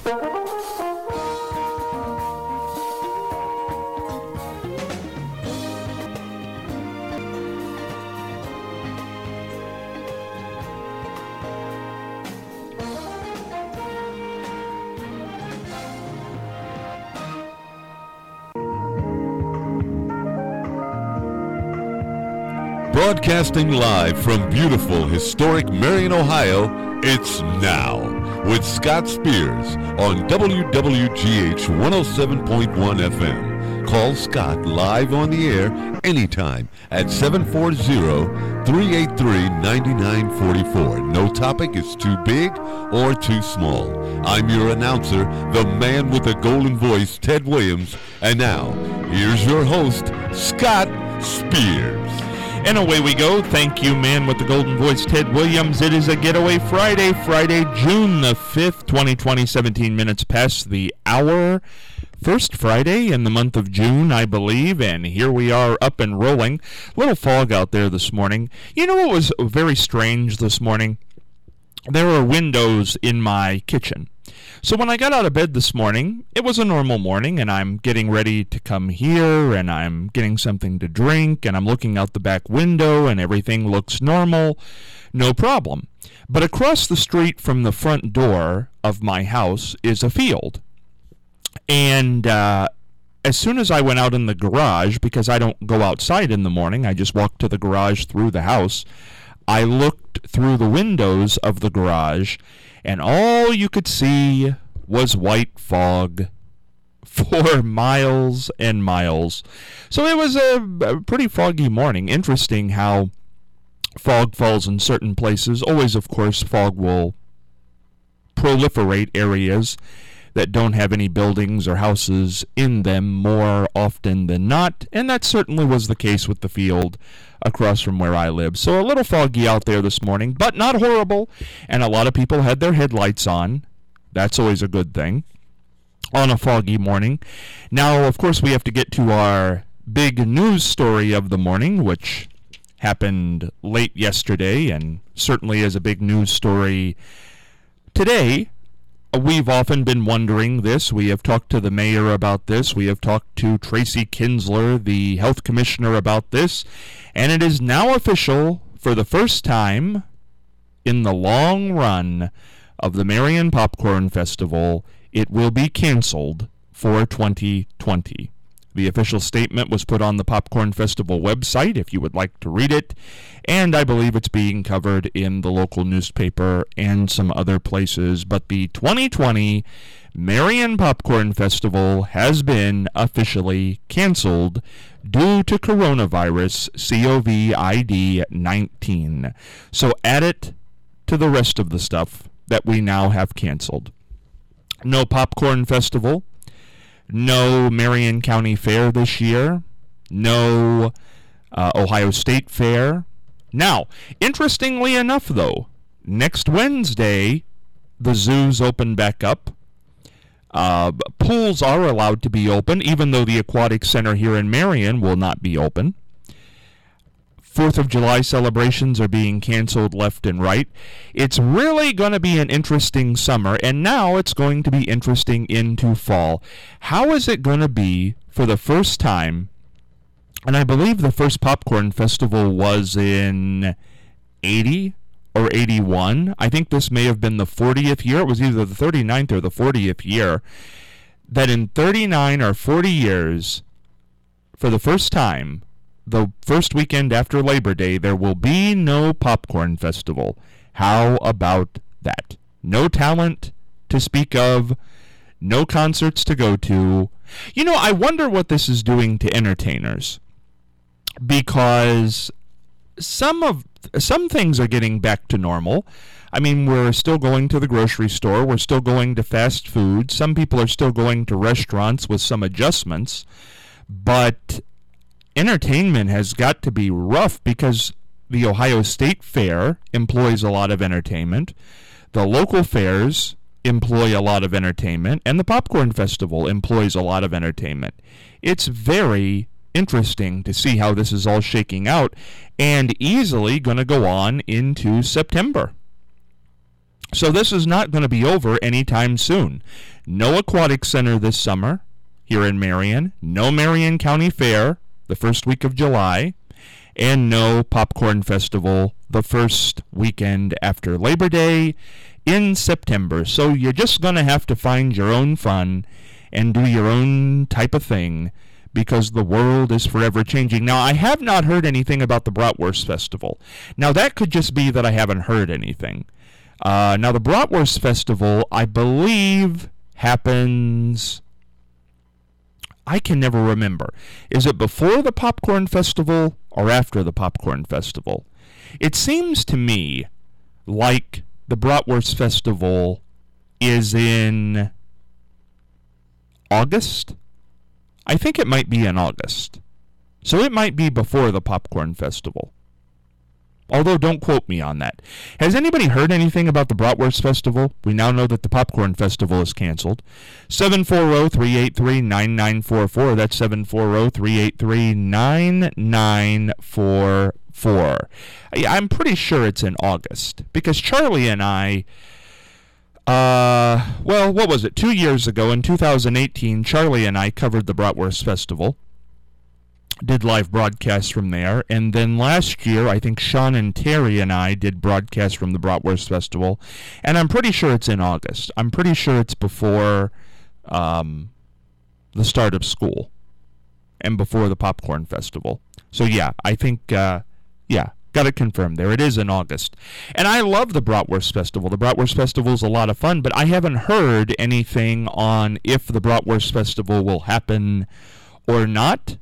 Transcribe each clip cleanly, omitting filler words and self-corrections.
Broadcasting live from beautiful, historic Marion, Ohio, it's Now with Scott Spears on WWGH 107.1 FM. Call Scott live on the air anytime at 740-383-9944. No topic is too big or too small. I'm your announcer, the man with the golden voice, Ted Williams. And now, here's your host, Scott Spears. And away we go. Thank you, man with the golden voice, Ted Williams. It is a Getaway Friday, June the 5th, 2020, 17 minutes past the hour. First Friday in the month of June, I believe, and here we are up and rolling. Little fog out there this morning. You know what was very strange this morning? There were windows in my kitchen. So when I got out of bed this morning, it was a normal morning, and I'm getting ready to come here, and I'm getting something to drink, and I'm looking out the back window, and everything looks normal, no problem. But across the street from the front door of my house is a field. And as soon as I went out in the garage, because I don't go outside in the morning, I just walk to the garage through the house, I looked through the windows of the garage, and all you could see was white fog for miles and miles. So it was a pretty foggy morning. Interesting how fog falls in certain places. Always, of course, fog will proliferate areas that don't have any buildings or houses in them more often than not, and that certainly was the case with the field across from where I live. So a little foggy out there this morning, but not horrible, and a lot of people had their headlights on. That's always a good thing on a foggy morning. Now, of course, we have to get to our big news story of the morning, which happened late yesterday and certainly is a big news story today. We've often been wondering this. We have talked to the mayor about this. We have talked to Tracy Kinsler, the health commissioner, about this. And it is now official for the first time in the long run of the Marion Popcorn Festival. It will be canceled for 2020. The official statement was put on the Popcorn Festival website if you would like to read it, and I believe it's being covered in the local newspaper and some other places. But the 2020 Marion Popcorn Festival has been officially canceled due to coronavirus COVID-19. So add it to the rest of the stuff that we now have canceled. No Popcorn Festival. No Marion County Fair this year. No Ohio State Fair. Now, interestingly enough, though, next Wednesday, the zoos open back up. Pools are allowed to be open, even though the Aquatic Center here in Marion will not be open. 4th of July celebrations are being canceled left and right. It's really going to be an interesting summer, and now it's going to be interesting into fall. How is it going to be for the first time? And I believe the first Popcorn Festival was in 80 or 81. I think this may have been the 40th year. It was either the 39th or the 40th year. That in 39 or 40 years, for the first time, the first weekend after Labor Day, there will be no Popcorn Festival. How about that? No talent to speak of, no concerts to go to. You know, I wonder what this is doing to entertainers, because some things are getting back to normal. I mean, we're still going to the grocery store. We're still going to fast food. Some people are still going to restaurants with some adjustments, but entertainment has got to be rough because the Ohio State Fair employs a lot of entertainment. The local fairs employ a lot of entertainment, and the Popcorn Festival employs a lot of entertainment. It's very interesting to see how this is all shaking out, and easily going to go on into September. So this is not going to be over anytime soon. No Aquatic Center this summer here in Marion. No Marion County Fair the first week of July. And no Popcorn Festival the first weekend after Labor Day in September. So you're just going to have to find your own fun and do your own type of thing, because the world is forever changing. Now, I have not heard anything about the Bratwurst Festival. Now, that could just be that I haven't heard anything. Now, the Bratwurst Festival, I believe, happens... I can never remember. Is it before the Popcorn Festival or after the Popcorn Festival? It seems to me like the Bratwurst Festival is in August. I think it might be in August. So it might be before the Popcorn Festival. Although, don't quote me on that. Has anybody heard anything about the Bratwurst Festival? We now know that the Popcorn Festival is canceled. 740-383-9944. That's 740-383-9944. I'm pretty sure it's in August, because Charlie and I... what was it? 2 years ago, in 2018, Charlie and I covered the Bratwurst Festival. Did live broadcasts from there. And then last year, I think Sean and Terry and I did broadcasts from the Bratwurst Festival. And I'm pretty sure it's in August. I'm pretty sure it's before the start of school and before the Popcorn Festival. So yeah, I think, got it confirmed there. It is in August. And I love the Bratwurst Festival. The Bratwurst Festival is a lot of fun, but I haven't heard anything on if the Bratwurst Festival will happen or not.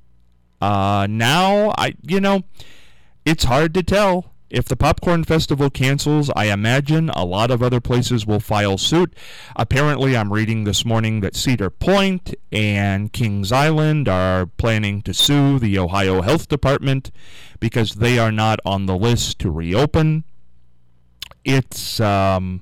Now, it's hard to tell. If the Popcorn Festival cancels, I imagine a lot of other places will file suit. Apparently, I'm reading this morning that Cedar Point and Kings Island are planning to sue the Ohio Health Department because they are not on the list to reopen. It's very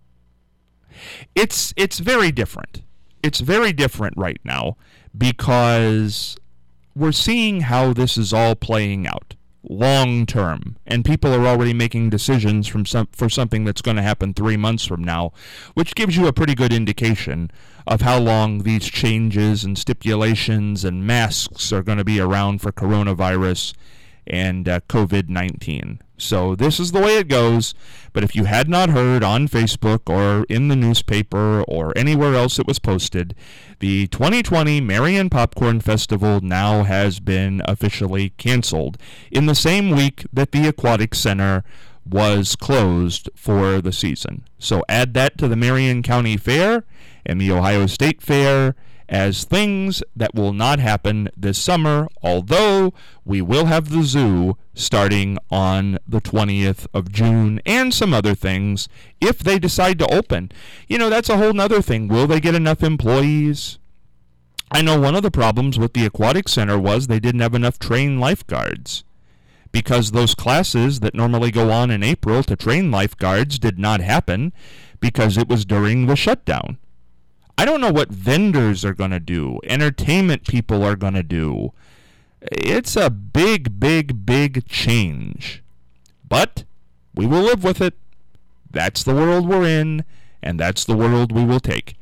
different. It's very different right now because we're seeing how this is all playing out long term, and people are already making decisions for something that's going to happen 3 months from now, which gives you a pretty good indication of how long these changes and stipulations and masks are going to be around for coronavirus and COVID-19. So this is the way it goes. But if you had not heard on Facebook or in the newspaper or anywhere else it was posted, the 2020 Marion Popcorn Festival now has been officially canceled in the same week that the Aquatic Center was closed for the season. So add that to the Marion County Fair and the Ohio State Fair as things that will not happen this summer, although we will have the zoo starting on the 20th of June and some other things if they decide to open. That's a whole nother thing. Will they get enough employees? I know one of the problems with the Aquatic Center was they didn't have enough trained lifeguards, because those classes that normally go on in April to train lifeguards did not happen because it was during the shutdown. I don't know what vendors are going to do, entertainment people are going to do. It's a big, big, big change. But we will live with it. That's the world we're in, and that's the world we will take.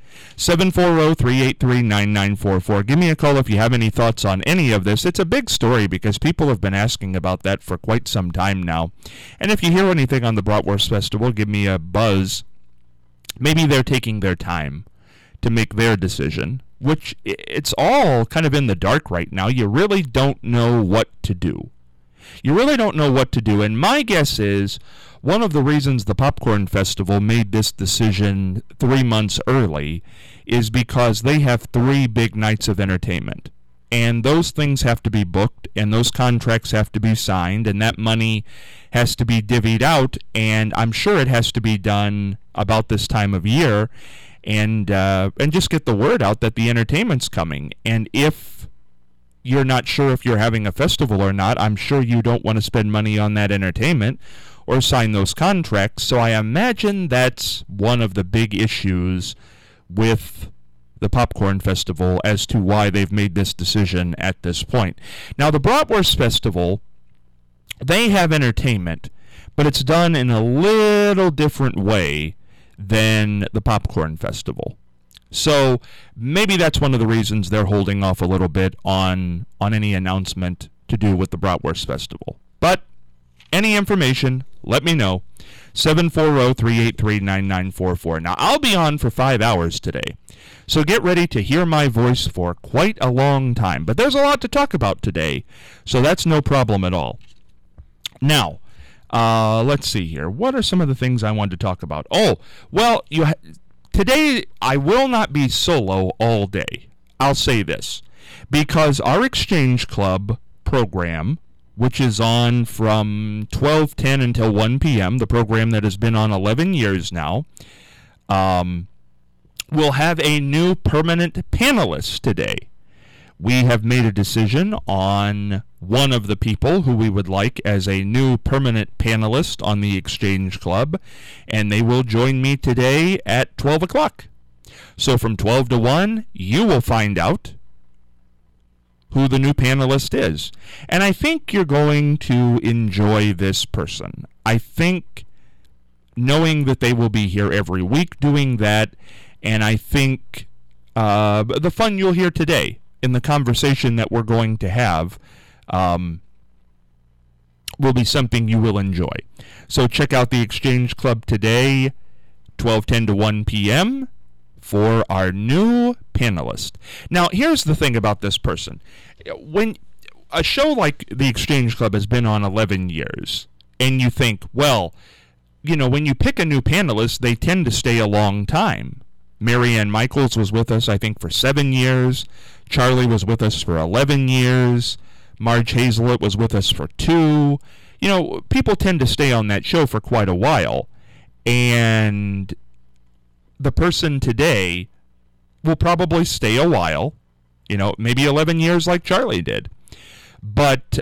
740-383-9944. Give me a call if you have any thoughts on any of this. It's a big story because people have been asking about that for quite some time now. And if you hear anything on the Bratwurst Festival, give me a buzz. Maybe they're taking their time to make their decision, which it's all kind of in the dark right now. You really don't know what to do. And my guess is one of the reasons the Popcorn Festival made this decision 3 months early is because they have 3 big nights of entertainment. And those things have to be booked, and those contracts have to be signed, and that money has to be divvied out, and I'm sure it has to be done about this time of year. And just get the word out that the entertainment's coming. And if you're not sure if you're having a festival or not, I'm sure you don't want to spend money on that entertainment or sign those contracts. So I imagine that's one of the big issues with the Popcorn Festival as to why they've made this decision at this point. Now, the Bratwurst Festival, they have entertainment, but it's done in a little different way than the Popcorn Festival. So maybe that's one of the reasons they're holding off a little bit on any announcement to do with the Bratwurst Festival. But any information, let me know. 740-383-9944. Now, I'll be on for 5 hours today, so get ready to hear my voice for quite a long time. But there's a lot to talk about today, so that's no problem at all. Now, let's see here. What are some of the things I wanted to talk about? Oh, well, today I will not be solo all day. I'll say this, because our Exchange Club program, which is on from 12:10 until 1 p.m., the program that has been on 11 years now, will have a new permanent panelist today. We have made a decision on one of the people who we would like as a new permanent panelist on the Exchange Club, and they will join me today at 12 o'clock. So from 12 to 1, you will find out who the new panelist is. And I think you're going to enjoy this person. I think knowing that they will be here every week doing that, and I think the fun you'll hear today in the conversation that we're going to have will be something you will enjoy. So check out the Exchange Club today, 12:10 to 1 p.m., for our new panelist. Now, here's the thing about this person. When a show like the Exchange Club has been on 11 years, and you think, well, when you pick a new panelist, they tend to stay a long time. Marianne Michaels was with us, I think, for 7 years. Charlie was with us for 11 years. Marge Hazelett was with us for 2. People tend to stay on that show for quite a while. And the person today will probably stay a while, maybe 11 years like Charlie did. But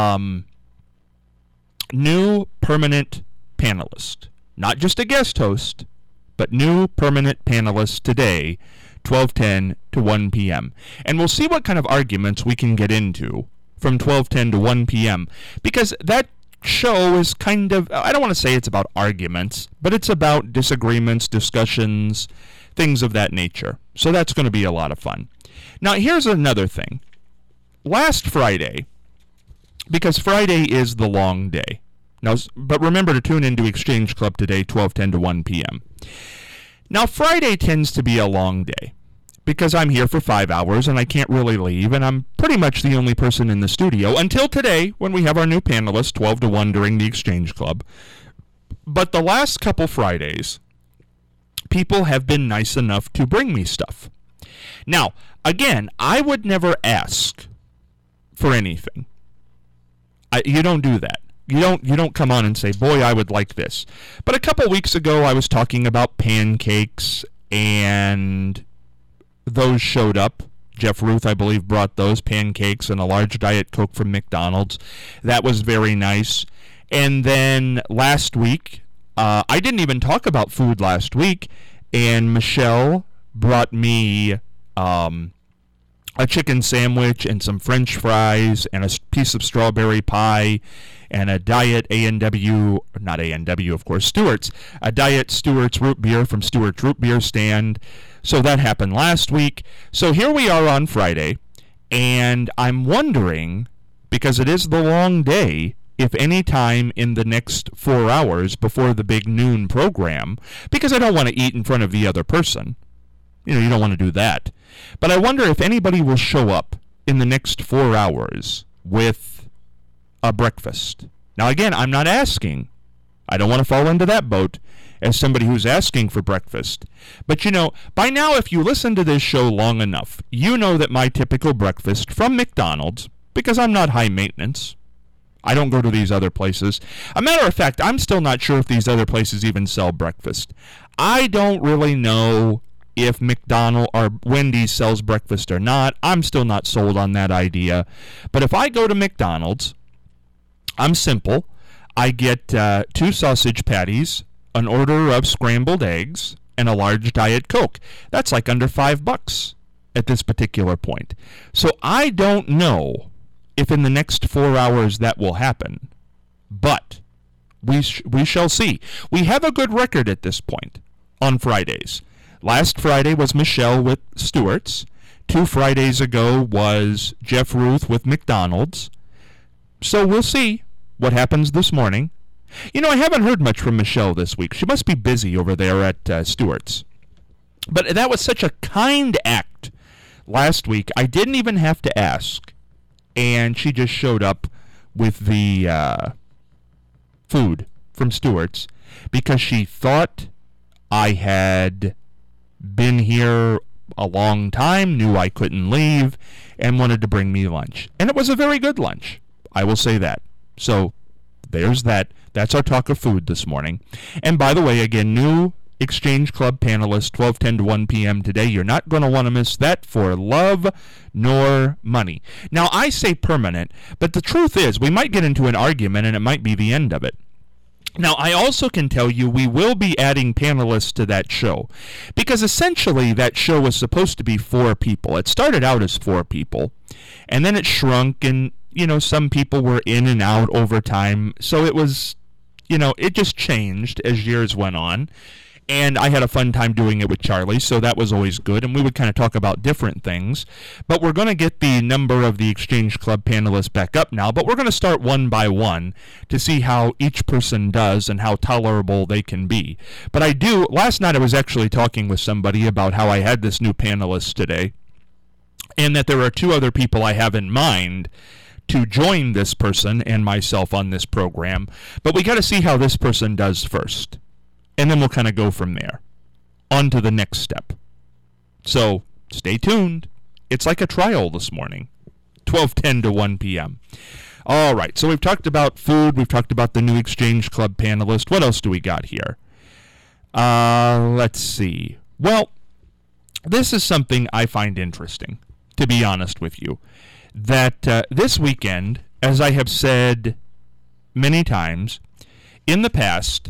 new permanent panelist, not just a guest host, but new permanent panelist today, 12:10 to 1 p.m. And we'll see what kind of arguments we can get into from 12:10 to 1 p.m. because that show is kind of, I don't want to say it's about arguments, but it's about disagreements, discussions, things of that nature. So that's going to be a lot of fun. Now, here's another thing. Last Friday, because Friday is the long day. Now, but remember to tune into Exchange Club today, 12:10 to 1 p.m. Now, Friday tends to be a long day because I'm here for 5 hours and I can't really leave, and I'm pretty much the only person in the studio until today when we have our new panelist, 12 to 1 during the Exchange Club. But the last couple Fridays, people have been nice enough to bring me stuff. Now, again, I would never ask for anything. You don't do that. You don't come on and say, boy, I would like this. But a couple weeks ago, I was talking about pancakes, and those showed up. Jeff Ruth, I believe, brought those pancakes and a large Diet Coke from McDonald's. That was very nice. And then last week, I didn't even talk about food last week, and Michelle brought me a chicken sandwich and some French fries and a piece of strawberry pie and a Diet A&W, not A&W, of course, Stewart's, a Diet Stewart's root beer from Stewart's Root Beer Stand. So that happened last week. So here we are on Friday, and I'm wondering, because it is the long day, if any time in the next 4 hours before the big noon program, because I don't want to eat in front of the other person. You don't want to do that. But I wonder if anybody will show up in the next 4 hours with a breakfast. Now, again, I'm not asking. I don't want to fall into that boat as somebody who's asking for breakfast. But, by now, if you listen to this show long enough, you know that my typical breakfast from McDonald's, because I'm not high maintenance, I don't go to these other places. A matter of fact, I'm still not sure if these other places even sell breakfast. I don't really know if McDonald's or Wendy's sells breakfast or not. I'm still not sold on that idea. But if I go to McDonald's, I'm simple. I get 2 sausage patties, an order of scrambled eggs, and a large Diet Coke. That's like under $5 at this particular point. So I don't know if in the next 4 hours that will happen. But we shall see. We have a good record at this point on Fridays. Last Friday was Michelle with Stewart's. 2 Fridays ago was Jeff Ruth with McDonald's. So we'll see what happens this morning. You know, I haven't heard much from Michelle this week. She must be busy over there at Stewart's. But that was such a kind act last week. I didn't even have to ask. And she just showed up with the food from Stewart's because she thought I had been here a long time, knew I couldn't leave, and wanted to bring me lunch. And it was a very good lunch. I will say that. So there's that. That's our talk of food this morning. And by the way, again, new Exchange Club panelists, 12:10 to 1 p.m. today. You're not going to want to miss that for love nor money. Now, I say permanent, but the truth is we might get into an argument and it might be the end of it. Now, I also can tell you we will be adding panelists to that show because essentially that show was supposed to be 4 people. It started out as 4 people, and then it shrunk, and, you know, some people were in and out over time. So it was, you know, it just changed as years went on. And I had a fun time doing it with Charlie, so that was always good. And we would kind of talk about different things. But we're going to get the number of the Exchange Club panelists back up now. But we're going to start one by one to see how each person does and how tolerable they can be. But last night I was actually talking with somebody about how I had this new panelist today, and that there are 2 other people I have in mind to join this person and myself on this program. But we got to see how this person does first. And then we'll kind of go from there on to the next step. So stay tuned. It's like a trial this morning, 12:10 to 1 p.m. All right, so we've talked about food. We've talked about the new Exchange Club panelist. What else do we got here? Let's see. Well, this is something I find interesting, to be honest with you, that this weekend, as I have many times in the past,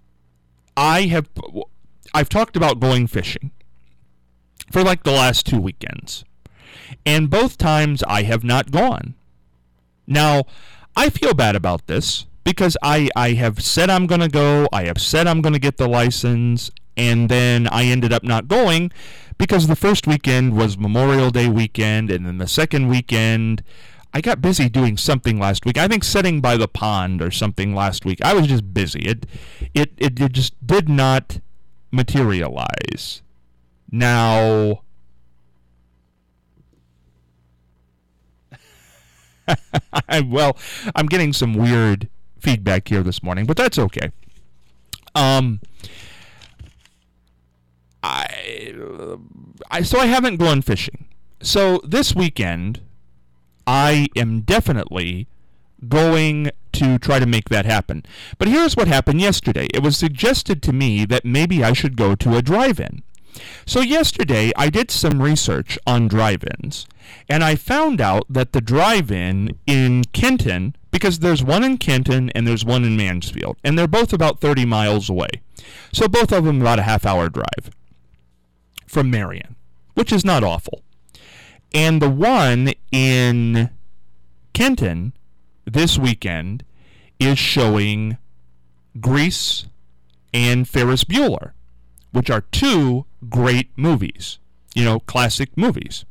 I've talked about going fishing for like the last 2 weekends. And both times I have not gone. Now, I feel bad about this because I have said I'm going to go. I have said I'm going to get the license. And then I ended up not going because the first weekend was Memorial Day weekend. And then the second weekend, I got busy doing something last week. I think sitting by the pond or something last week. I was just busy. It just did not materialize. Now, I'm getting some weird feedback here this morning, but that's okay. So I haven't gone fishing. So this weekend, I am definitely going to try to make that happen. But here's what happened yesterday. It was suggested to me that maybe I should go to a drive-in. So yesterday, I did some research on drive-ins, and I found out that the drive-in in Kenton, because there's one in Kenton and there's one in Mansfield, and they're both about 30 miles away. So both of them about a half-hour drive from Marion, which is not awful. And the one in Kenton this weekend is showing Grease and Ferris Bueller, which are 2 great movies, classic movies.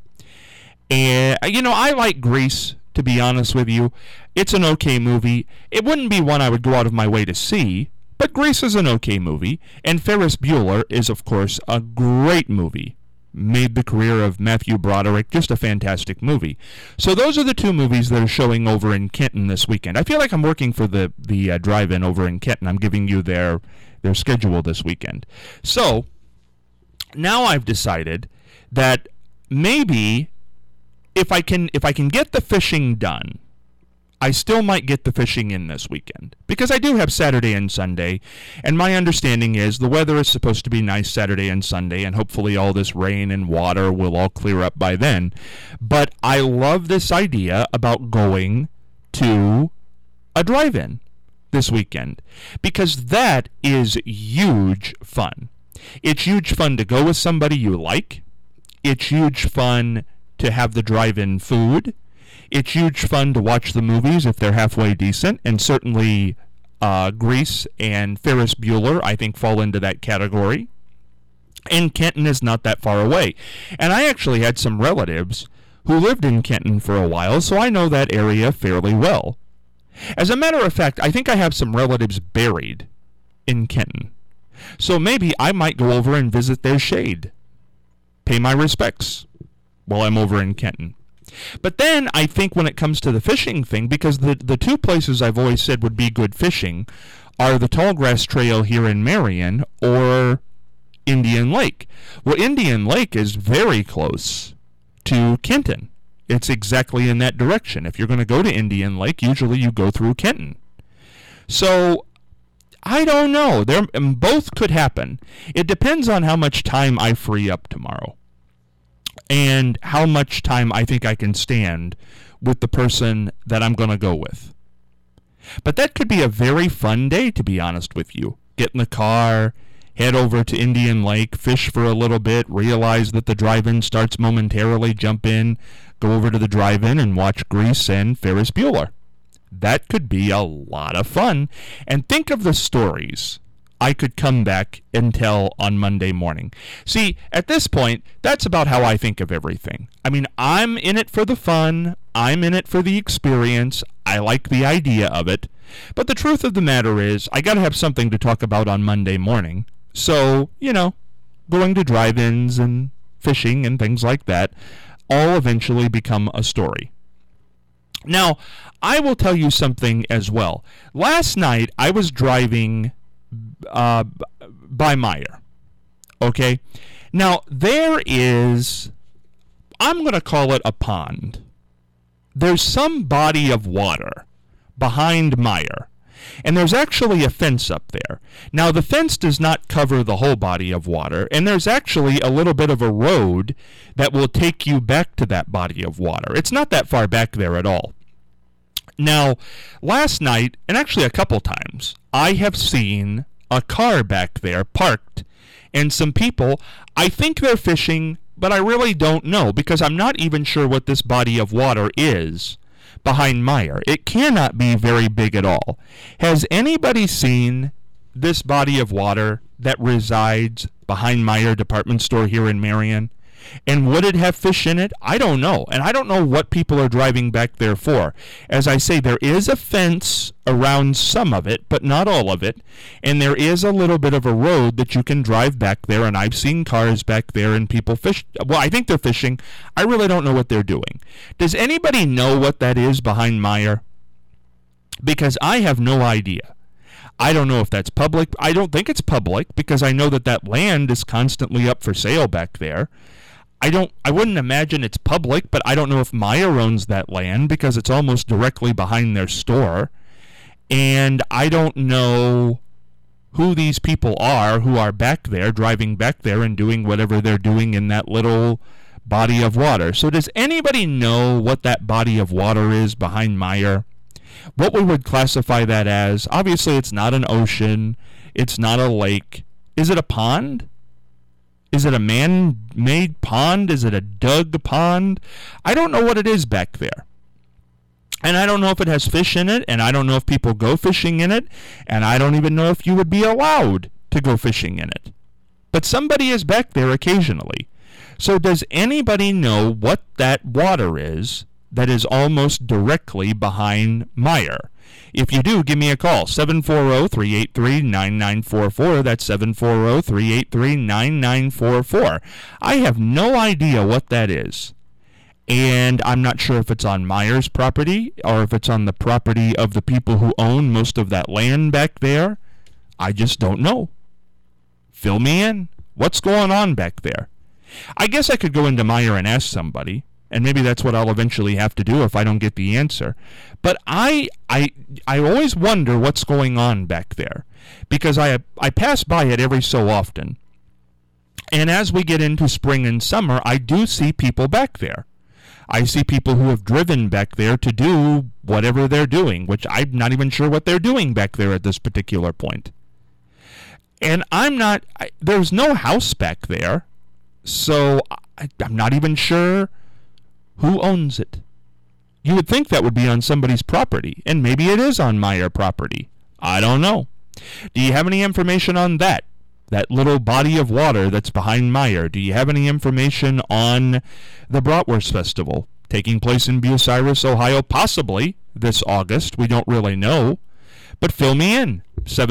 And, I like Grease, to be honest with you. It's an okay movie. It wouldn't be one I would go out of my way to see, but Grease is an okay movie. And Ferris Bueller is, of course, a great movie. Made the career of Matthew Broderick, just a fantastic movie. So those are the 2 movies that are showing over in Kenton this weekend. I feel like I'm working for the drive-in over in Kenton. I'm giving you their schedule this weekend. So now I've decided that maybe if I can get the fishing done, I still might get the fishing in this weekend, because I do have Saturday and Sunday, and my understanding is the weather is supposed to be nice Saturday and Sunday, and hopefully all this rain and water will all clear up by then. But I love this idea about going to a drive-in this weekend, because that is huge fun. It's huge fun to go with somebody you like. It's huge fun to have the drive-in food. It's huge fun to watch the movies if they're halfway decent, and certainly Grease and Ferris Bueller, I think, fall into that category. And Kenton is not that far away. And I actually had some relatives who lived in Kenton for a while, so I know that area fairly well. As a matter of fact, I think I have some relatives buried in Kenton. So maybe I might go over and visit their shade. Pay my respects while I'm over in Kenton. But then I think when it comes to the fishing thing, because the two places I've always said would be good fishing are the Tallgrass Trail here in Marion or Indian Lake. Well, Indian Lake is very close to Kenton. It's exactly in that direction. If you're going to go to Indian Lake, usually you go through Kenton. So, I don't know. Both could happen. It depends on how much time I free up tomorrow and how much time I think I can stand with the person that I'm going to go with. But that could be a very fun day, to be honest with you. Get in the car, head over to Indian Lake, fish for a little bit, realize that the drive-in starts momentarily, jump in, go over to the drive-in and watch Grease and Ferris Bueller. That could be a lot of fun. And think of the stories I could come back and tell on Monday morning. See, at this point, that's about how I think of everything. I mean, I'm in it for the fun. I'm in it for the experience. I like the idea of it. But the truth of the matter is, I got to have something to talk about on Monday morning. So, going to drive-ins and fishing and things like that all eventually become a story. Now, I will tell you something as well. Last night, I was driving by Meijer. Okay? Now, there is, I'm going to call it a pond. There's some body of water behind Meijer. And there's actually a fence up there. Now, the fence does not cover the whole body of water, and there's actually a little bit of a road that will take you back to that body of water. It's not that far back there at all. Now, last night, and actually a couple times, I have seen a car back there parked, and some people, I think they're fishing, but I really don't know, because I'm not even sure what this body of water is behind Meijer. It cannot be very big at all. Has anybody seen this body of water that resides behind Meijer department store here in Marion? And would it have fish in it? I don't know. And I don't know what people are driving back there for. As I say, there is a fence around some of it, but not all of it. And there is a little bit of a road that you can drive back there. And I've seen cars back there and people fish. Well, I think they're fishing. I really don't know what they're doing. Does anybody know what that is behind Meijer? Because I have no idea. I don't know if that's public. I don't think it's public because I know that land is constantly up for sale back there. I wouldn't imagine it's public, but I don't know if Meijer owns that land because it's almost directly behind their store. And I don't know who these people are who are back there, driving back there and doing whatever they're doing in that little body of water. So does anybody know what that body of water is behind Meijer? What we would classify that as? Obviously, it's not an ocean. It's not a lake. Is it a pond? Is it a man-made pond? Is it a dug pond? I don't know what it is back there. And I don't know if it has fish in it, and I don't know if people go fishing in it, and I don't even know if you would be allowed to go fishing in it. But somebody is back there occasionally. So does anybody know what that water is that is almost directly behind Meijer? If you do, give me a call, 740-383-9944. That's 740-383-9944. I have no idea what that is. And I'm not sure if it's on Meijer's property or if it's on the property of the people who own most of that land back there. I just don't know. Fill me in. What's going on back there? I guess I could go into Meijer and ask somebody. And maybe that's what I'll eventually have to do if I don't get the answer. But I always wonder what's going on back there. Because I pass by it every so often. And as we get into spring and summer, I do see people back there. I see people who have driven back there to do whatever they're doing, which I'm not even sure what they're doing back there at this particular point. And there's no house back there. So I'm not even sure who owns it. You would think that would be on somebody's property, and maybe it is on Meijer property. I don't know. Do you have any information on that? that little body of water that's behind Meyer? Do you have any information on the Bratwurst Festival taking place in Bucyrus, Ohio, possibly this August? We don't really know. But fill me in.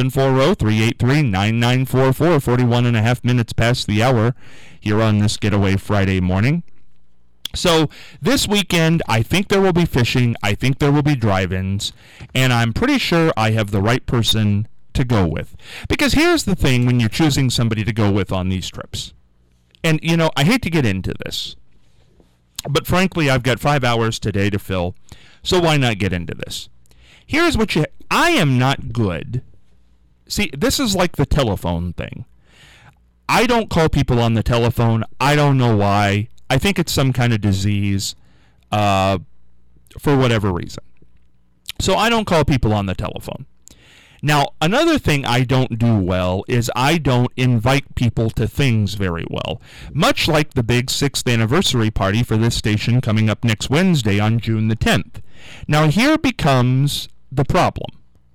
740-383-9944, 41 and a half minutes past the hour here on this Getaway Friday morning. So this weekend, I think there will be fishing. I think there will be drive-ins. And I'm pretty sure I have the right person to go with. Because here's the thing when you're choosing somebody to go with on these trips. And, you know, I hate to get into this. But frankly, I've got 5 hours today to fill. So why not get into this? Here's what I am not good. See, this is like the telephone thing. I don't call people on the telephone. I don't know why. I think it's some kind of disease for whatever reason. So I don't call people on the telephone. Now, another thing I don't do well is I don't invite people to things very well. Much like the big 6th anniversary party for this station coming up next Wednesday on June the 10th. Now, here becomes the problem.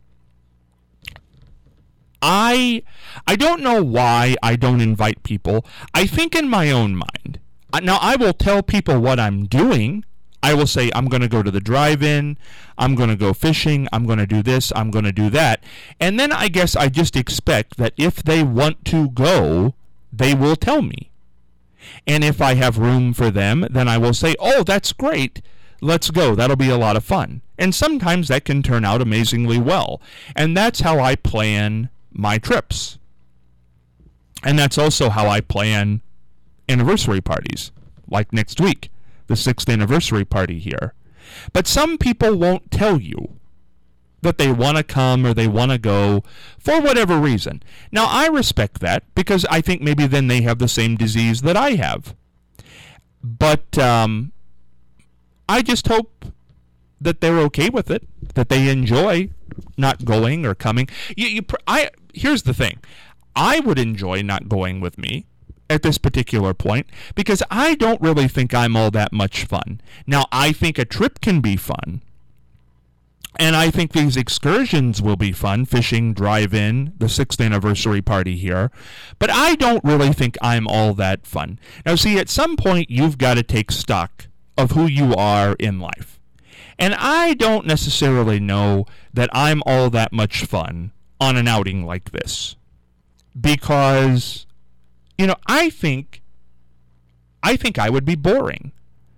I don't know why I don't invite people. I think in my own mind. Now, I will tell people what I'm doing. I will say, I'm going to go to the drive-in, I'm going to go fishing, I'm going to do this, I'm going to do that. And then I guess I just expect that if they want to go, they will tell me. And if I have room for them, then I will say, oh, that's great. Let's go. That'll be a lot of fun. And sometimes that can turn out amazingly well. And that's how I plan my trips. And that's also how I plan anniversary parties, like next week, the 6th anniversary party here. But some people won't tell you that they want to come or they want to go for whatever reason. Now, I respect that because I think maybe then they have the same disease that I have. But I just hope that they're okay with it, that they enjoy not going or coming. Here's the thing. I would enjoy not going with me at this particular point because I don't really think I'm all that much fun. Now, I think a trip can be fun, and I think these excursions will be fun, fishing, drive-in, the 6th anniversary party here, but I don't really think I'm all that fun. Now, see, at some point, you've got to take stock of who you are in life, and I don't necessarily know that I'm all that much fun on an outing like this because, you know, I think I would be boring.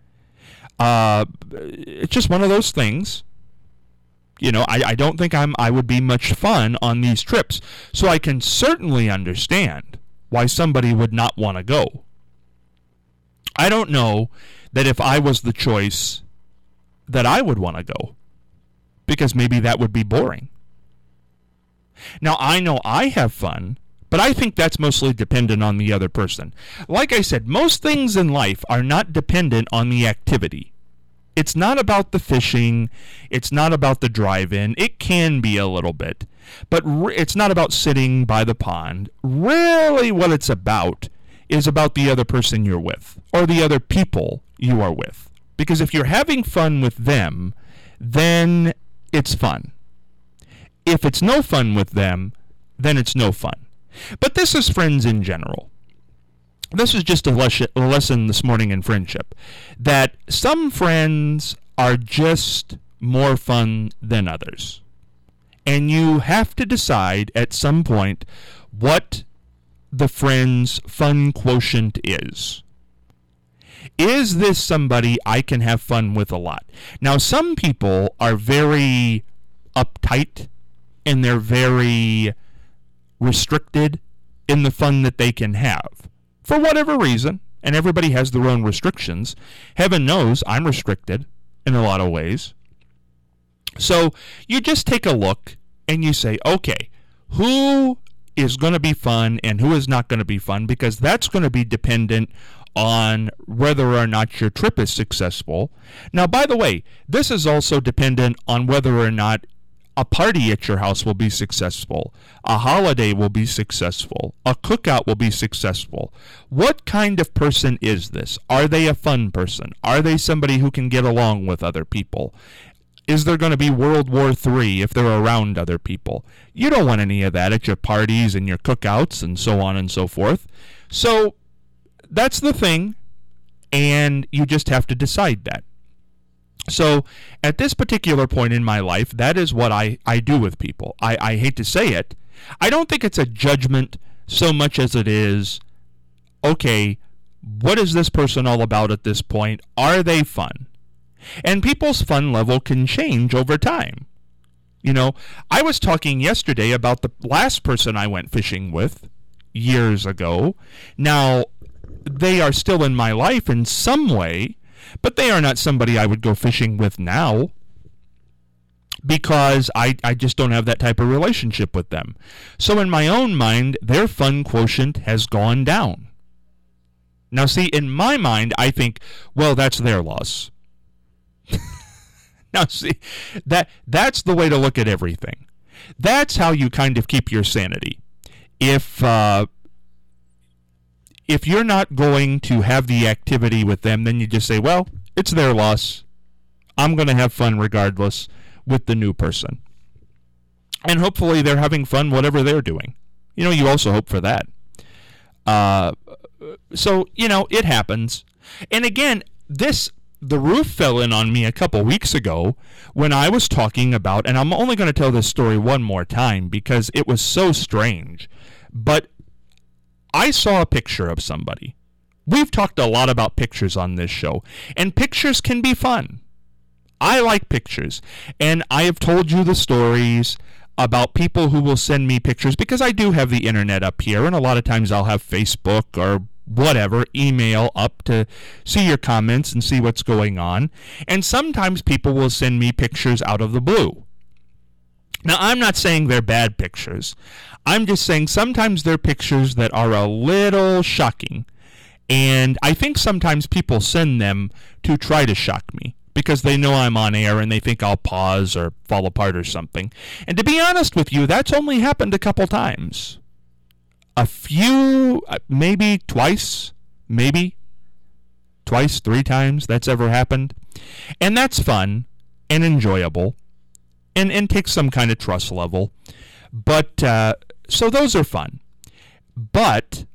It's just one of those things. You know, I don't think I would be much fun on these trips. So I can certainly understand why somebody would not want to go. I don't know that if I was the choice that I would want to go, because maybe that would be boring. Now, I know I have fun, but I think that's mostly dependent on the other person. Like I said, most things in life are not dependent on the activity. It's not about the fishing. It's not about the drive-in. It can be a little bit. But it's not about sitting by the pond. Really what it's about is about the other person you're with or the other people you are with. Because if you're having fun with them, then it's fun. If it's no fun with them, then it's no fun. But this is friends in general. This is just a lesson this morning in friendship, that some friends are just more fun than others. And you have to decide at some point what the friend's fun quotient is. Is this somebody I can have fun with a lot? Now, some people are very uptight and they're very restricted in the fun that they can have. For whatever reason, and everybody has their own restrictions. Heaven knows I'm restricted in a lot of ways. So you just take a look and you say, okay, who is going to be fun and who is not going to be fun? Because that's going to be dependent on whether or not your trip is successful. Now, by the way, this is also dependent on whether or not a party at your house will be successful, a holiday will be successful, a cookout will be successful. What kind of person is this? Are they a fun person? Are they somebody who can get along with other people? Is there going to be World War III if they're around other people? You don't want any of that at your parties and your cookouts and so on and so forth. So that's the thing, and you just have to decide that. So at this particular point in my life, that is what I do with people. I hate to say it. I don't think it's a judgment so much as it is, okay, what is this person all about at this point? Are they fun? And people's fun level can change over time. You know, I was talking yesterday about the last person I went fishing with years ago. Now, they are still in my life in some way, but they are not somebody I would go fishing with now because I just don't have that type of relationship with them. So in my own mind, their fun quotient has gone down. Now, see, in my mind, I think, well, that's their loss. Now, see, that's the way to look at everything. That's how you kind of keep your sanity. If you're not going to have the activity with them, then you just say, well, it's their loss. I'm going to have fun regardless with the new person. And hopefully they're having fun whatever they're doing. You know, you also hope for that. So, you know, it happens. And again, the roof fell in on me a couple weeks ago when I was talking about, and I'm only going to tell this story one more time because it was so strange, but I saw a picture of somebody. We've talked a lot about pictures on this show, and pictures can be fun. I like pictures, and I have told you the stories about people who will send me pictures because I do have the internet up here, and a lot of times I'll have Facebook or whatever, email up to see your comments and see what's going on. And sometimes people will send me pictures out of the blue. Now, I'm not saying they're bad pictures. I'm just saying sometimes they're pictures that are a little shocking. And I think sometimes people send them to try to shock me because they know I'm on air and they think I'll pause or fall apart or something. And to be honest with you, that's only happened a couple times. A few, maybe twice, 3 times that's ever happened. And that's fun and enjoyable and takes some kind of trust level. But, so those are fun. But,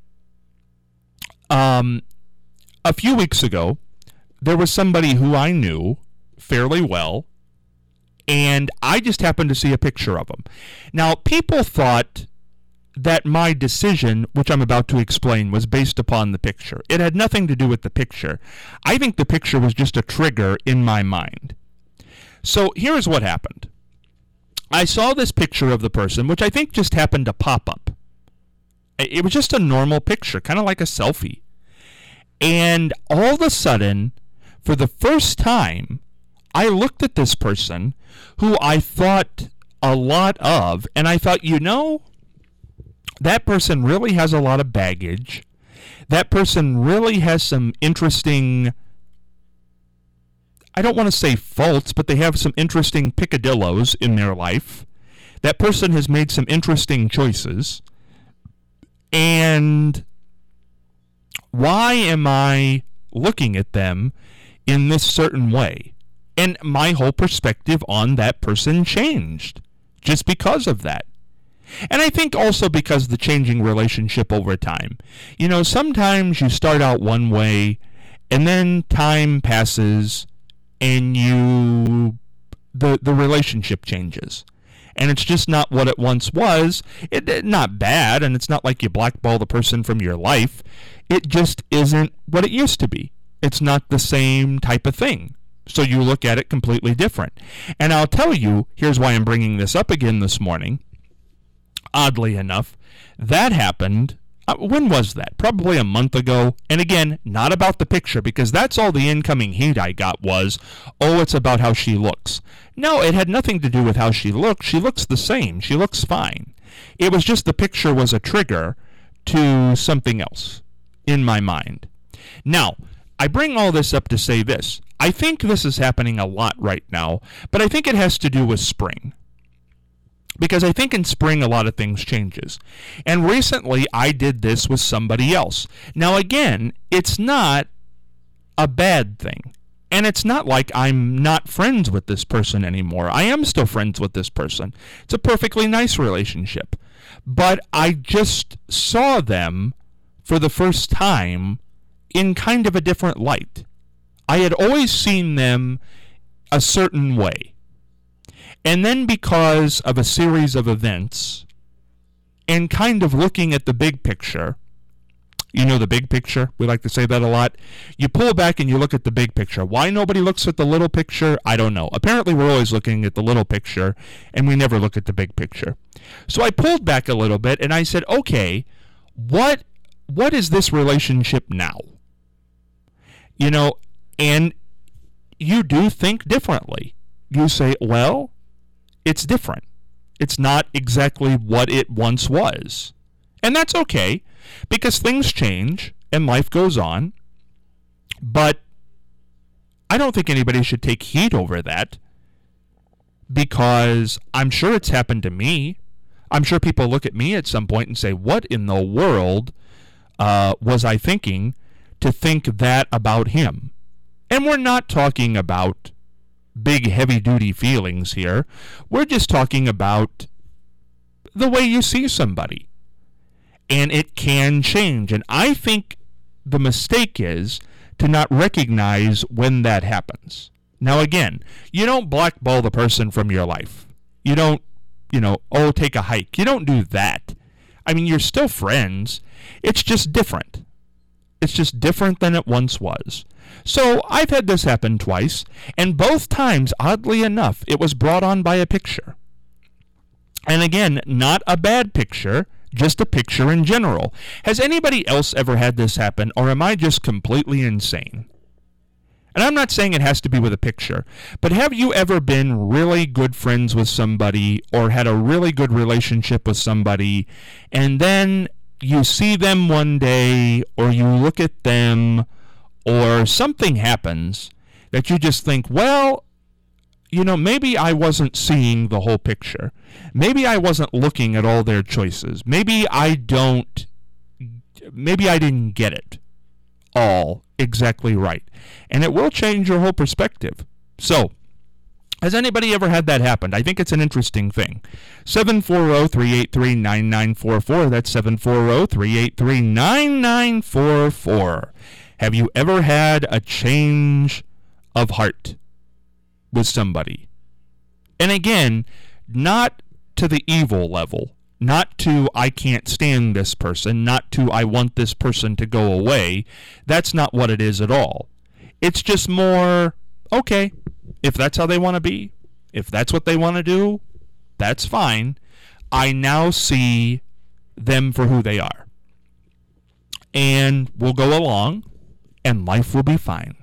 a few weeks ago, there was somebody who I knew fairly well, and I just happened to see a picture of him. Now, people thought that my decision, which I'm about to explain, was based upon the picture. It had nothing to do with the picture. I think the picture was just a trigger in my mind. So here's what happened. I saw this picture of the person, which I think just happened to pop up. It was just a normal picture, kind of like a selfie. And all of a sudden, for the first time, I looked at this person who I thought a lot of, and I thought, you know, that person really has a lot of baggage. That person really has some interesting, I don't want to say faults, but they have some interesting picadillos in their life. That person has made some interesting choices. And why am I looking at them in this certain way? And my whole perspective on that person changed just because of that. And I think also because the changing relationship over time. You know, sometimes you start out one way, and then time passes, and the relationship changes. And it's just not what it once was. It not bad, and it's not like you blackball the person from your life. It just isn't what it used to be. It's not the same type of thing. So you look at it completely different. And I'll tell you, here's why I'm bringing this up again this morning. Oddly enough, that happened, when was that? Probably a month ago. And again, not about the picture, because that's all the incoming heat I got was, oh, it's about how she looks. No, it had nothing to do with how she looks. She looks the same. She looks fine. It was just the picture was a trigger to something else in my mind. Now, I bring all this up to say this. I think this is happening a lot right now, but I think it has to do with spring. Because I think in spring a lot of things changes. And recently I did this with somebody else. Now again, it's not a bad thing. And it's not like I'm not friends with this person anymore. I am still friends with this person. It's a perfectly nice relationship. But I just saw them for the first time in kind of a different light. I had always seen them a certain way. And then because of a series of events and kind of looking at the big picture, you know, the big picture, we like to say that a lot. You pull back and you look at the big picture. Why nobody looks at the little picture, I don't know. Apparently we're always looking at the little picture and we never look at the big picture. So I pulled back a little bit and I said, okay, what is this relationship now? You know, and you do think differently. You say, well, it's different. It's not exactly what it once was. And that's okay, because things change and life goes on. But I don't think anybody should take heat over that, because I'm sure it's happened to me. I'm sure people look at me at some point and say, what in the world was I thinking to think that about him? And we're not talking about big heavy-duty feelings here. We're just talking about the way you see somebody. And it can change. And I think the mistake is to not recognize when that happens. Now, again, you don't blackball the person from your life. You don't, take a hike. You don't do that. I mean, you're still friends. It's just different. It's just different than it once was. So I've had this happen twice, and both times, oddly enough, it was brought on by a picture. And again, not a bad picture, just a picture in general. Has anybody else ever had this happen, or am I just completely insane? And I'm not saying it has to be with a picture, but have you ever been really good friends with somebody or had a really good relationship with somebody, and then you see them one day or you look at them or something happens that you just think, well, maybe I wasn't seeing the whole picture. Maybe I wasn't looking at all their choices. Maybe I didn't get it all exactly right. And it will change your whole perspective. So, has anybody ever had that happen? I think it's an interesting thing. 740-383-9944. That's 740-383-9944. Have you ever had a change of heart with somebody? And again, not to the evil level, not to I can't stand this person, not to I want this person to go away. That's not what it is at all. It's just more, okay, if that's how they want to be, if that's what they want to do, that's fine. I now see them for who they are. And we'll go along, and life will be fine.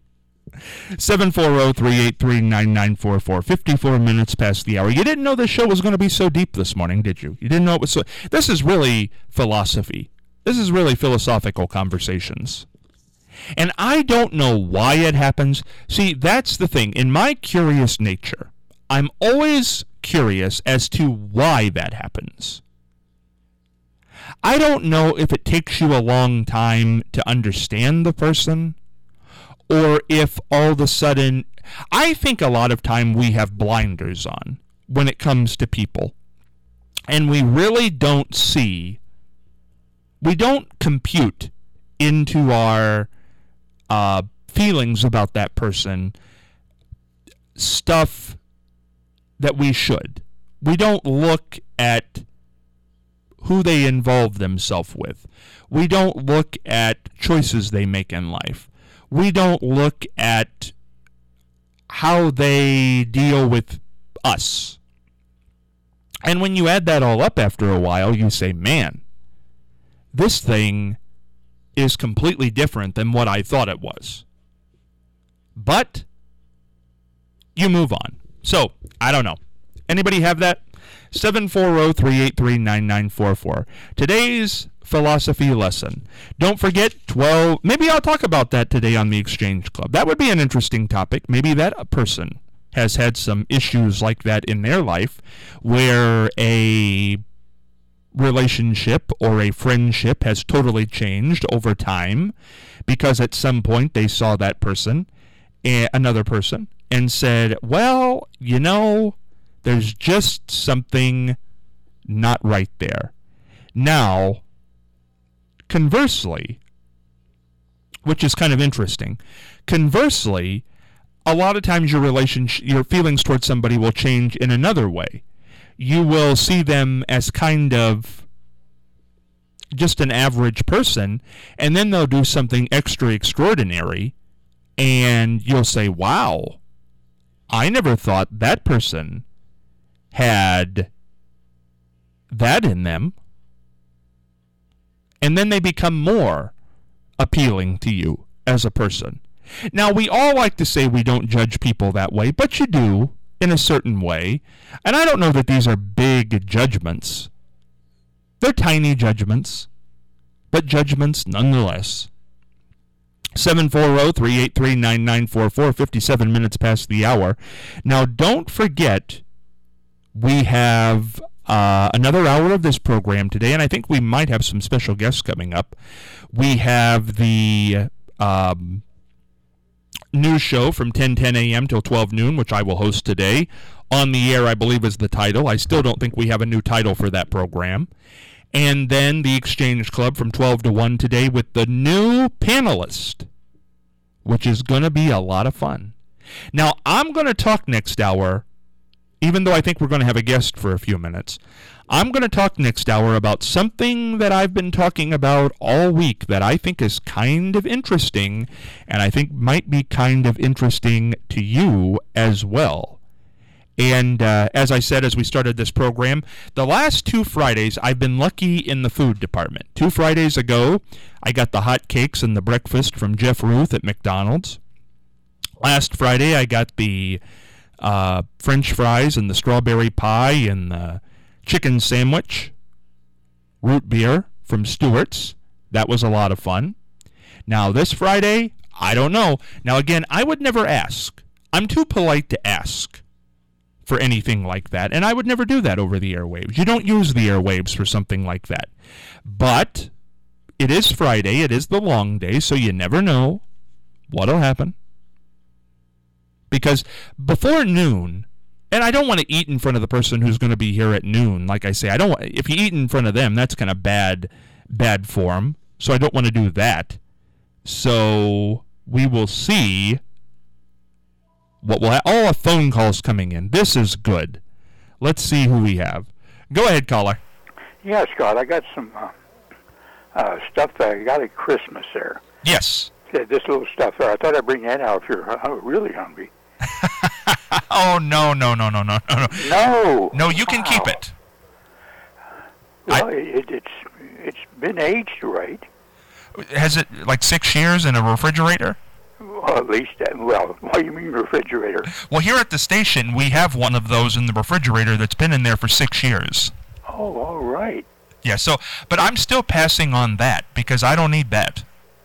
740-383-9944. 54 minutes past the hour. You didn't know this show was going to be so deep this morning, did you? You didn't know it was so... This is really philosophy. This is really philosophical conversations. And I don't know why it happens. See, that's the thing. In my curious nature, I'm always curious as to why that happens. I don't know if it takes you a long time to understand the person, or if all of a sudden, I think a lot of time we have blinders on when it comes to people. And we really don't see, we don't compute into our feelings about that person stuff that we should. We don't look at who they involve themselves with. We don't look at choices they make in life. We don't look at how they deal with us. And when you add that all up after a while, you say, man, this thing is completely different than what I thought it was. But you move on. So, I don't know. Anybody have that? 740-383-9944. Today's philosophy lesson. Don't forget, maybe I'll talk about that today on the Exchange Club. That would be an interesting topic. Maybe that person has had some issues like that in their life where a relationship or a friendship has totally changed over time because at some point they saw that person another person and said, well, there's just something not right there. Now, conversely, which is kind of interesting, conversely, a lot of times your feelings towards somebody will change in another way. You will see them as kind of just an average person, and then they'll do something extra extraordinary, and you'll say, wow, I never thought that person had that in them. And then they become more appealing to you as a person. Now, we all like to say we don't judge people that way, but you do in a certain way. And I don't know that these are big judgments. They're tiny judgments, but judgments nonetheless. 740-383-9944, 57 minutes past the hour. Now, don't forget, we have another hour of this program today, and I think we might have some special guests coming up. We have the news show from 10 a.m. till 12 noon, which I will host today. On the Air, I believe, is the title. I still don't think we have a new title for that program. And then the Exchange Club from 12 to 1 today with the new panelist, which is going to be a lot of fun. Now, I'm going to talk next hour, even though I think we're going to have a guest for a few minutes. I'm going to talk next hour about something that I've been talking about all week that I think is kind of interesting, and I think might be kind of interesting to you as well. And as I said as we started this program, the last 2 Fridays I've been lucky in the food department. 2 Fridays ago, I got the hot cakes and the breakfast from Jeff Ruth at McDonald's. Last Friday, I got the French fries and the strawberry pie and the chicken sandwich, root beer from Stewart's. That was a lot of fun. Now, this Friday, I don't know. Now, again, I would never ask. I'm too polite to ask for anything like that, and I would never do that over the airwaves. You don't use the airwaves for something like that. But it is Friday. It is the long day, so you never know what'll happen. Because before noon, and I don't want to eat in front of the person who's going to be here at noon. Like I say, if you eat in front of them, that's kind of bad form. So I don't want to do that. So we will see what will all our phone calls coming in. This is good. Let's see who we have. Go ahead, caller. Yeah, Scott, I got some stuff that I got at Christmas there. Yes. This little stuff there. I thought I'd bring that out if you're really hungry. Oh, no. No, you can keep it. Well, it's been aged right. Has it like 6 years in a refrigerator? Well, at least, what do you mean refrigerator? Well, here at the station, we have one of those in the refrigerator that's been in there for 6 years. Oh, all right. Yeah, but I'm still passing on that because I don't need that.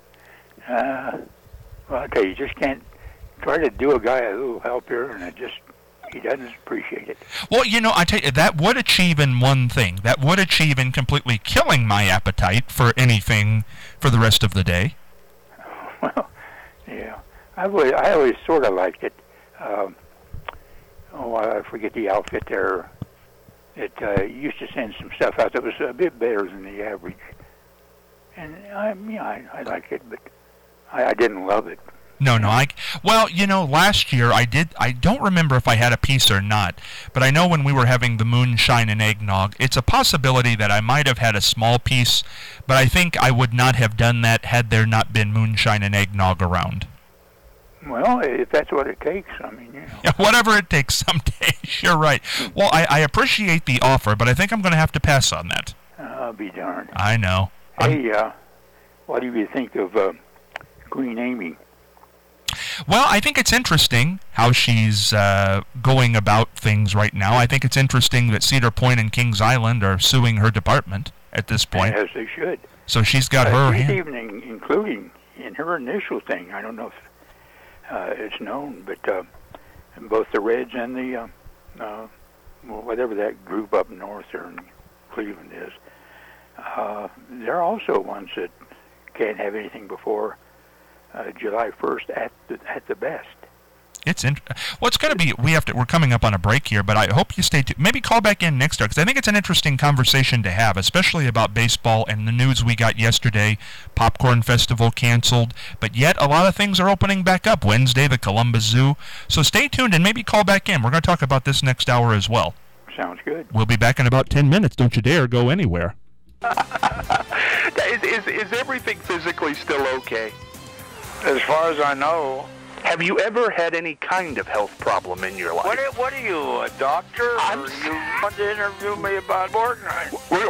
Okay, you just can't try to do a guy a little help here, and he doesn't appreciate it. Well, I tell you, that would achieve in one thing. That would achieve in completely killing my appetite for anything for the rest of the day. Well, yeah. I always sort of liked it. I forget the outfit there. It used to send some stuff out that was a bit better than the average. And I liked it, but I didn't love it. No. Last year I don't remember if I had a piece or not, but I know when we were having the moonshine and eggnog, it's a possibility that I might have had a small piece, but I think I would not have done that had there not been moonshine and eggnog around. Well, if that's what it takes, Yeah, whatever it takes some days, you're right. Well, I appreciate the offer, but I think I'm going to have to pass on that. I'll be darned. I know. Hey, what do you think of Queen Amy? Well, I think it's interesting how she's going about things right now. I think it's interesting that Cedar Point and Kings Island are suing her department at this point. As they should. So she's got her she's hand. even including in her initial thing, I don't know if it's known, but both the Reds and the whatever that group up north there in Cleveland is, they're also ones that can't have anything before July 1st at the best. It's well, it's going to be. We're coming up on a break here, but I hope you stay tuned. Maybe call back in next hour because I think it's an interesting conversation to have, especially about baseball and the news we got yesterday. Popcorn Festival canceled, but yet a lot of things are opening back up. Wednesday, the Columbus Zoo. So stay tuned and maybe call back in. We're going to talk about this next hour as well. Sounds good. We'll be back in about 10 minutes. Don't you dare go anywhere. Is everything physically still okay? As far as I know. Have you ever had any kind of health problem in your life? What are you, a doctor? Or you want to interview me about Fortnite? We're